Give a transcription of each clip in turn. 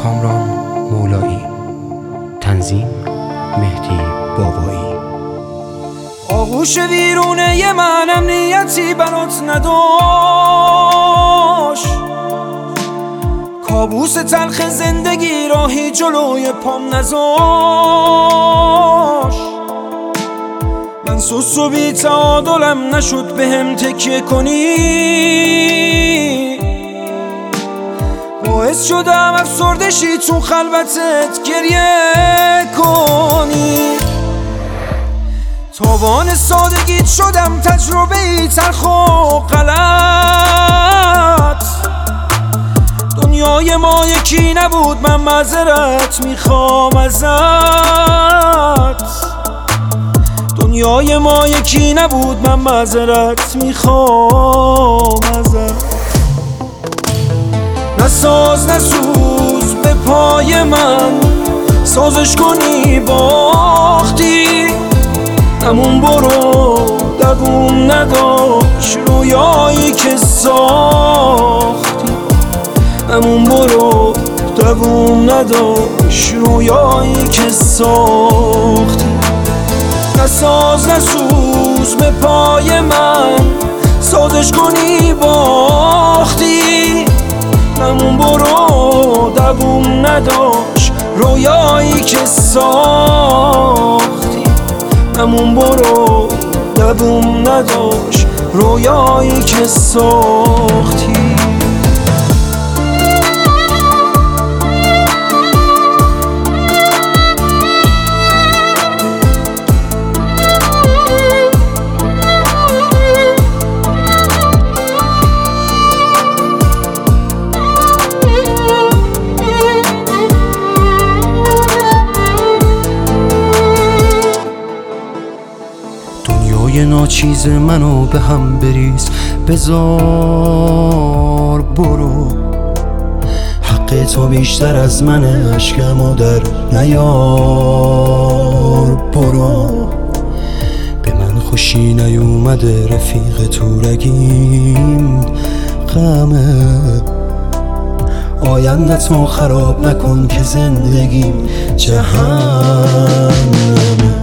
کامران مولایی. تنظیم مهدی بابایی. آغوش ویرونه منم نیتی برات نداشت، کابوس تلخ زندگی راهی جلوی پام نذاشت. من سوس و بی تعادلم نشد بهم تکیه کنی، باعث شدم افسرده شی تو خلوتت گریه کنی. تاوان سادگیت شدم تجربه ای تلخ و غلط. دنیای ما یکی نبود، من معذرت میخوام ازت. دنیای ما یکی نبود، من معذرت میخوام ازت. نساز نسوز به پای من، سازش کنی باختی. همون برو دووم نداشت رویایی که ساختی. همون برو دووم نداشت رویایی که ساختی. نساز نسوز به پای من، سازش کنی باختی. همون برو دووم نداشت رویایی که ساختی. همون برو دووم نداشت رویایی که ساختی. یه ناچیز منو به هم بریز، بذار برو. حق تو بیشتر از منه، اشکمو در نیار برو. به من خوشی نیومده رفیق تو رگیم غمه. آیندتو خراب نکن که زندگیم جهنمه.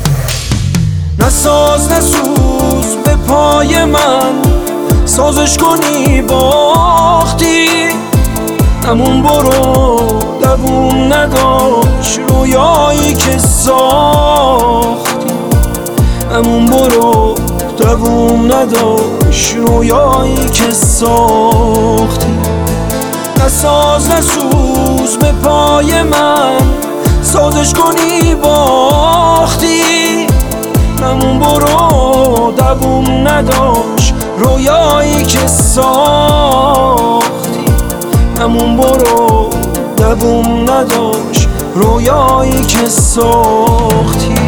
نساز نسوز به پای من، سازش کنی باختی. همون برو دووم نداشت رویایی که ساختی. همون برو دووم نداشت رویایی که ساختی. نساز نسوز به پای من، سازش کنی باختی. همون برو دووم نداشت رویایی که ساختی. همون برو دووم نداشت رویایی که ساختی.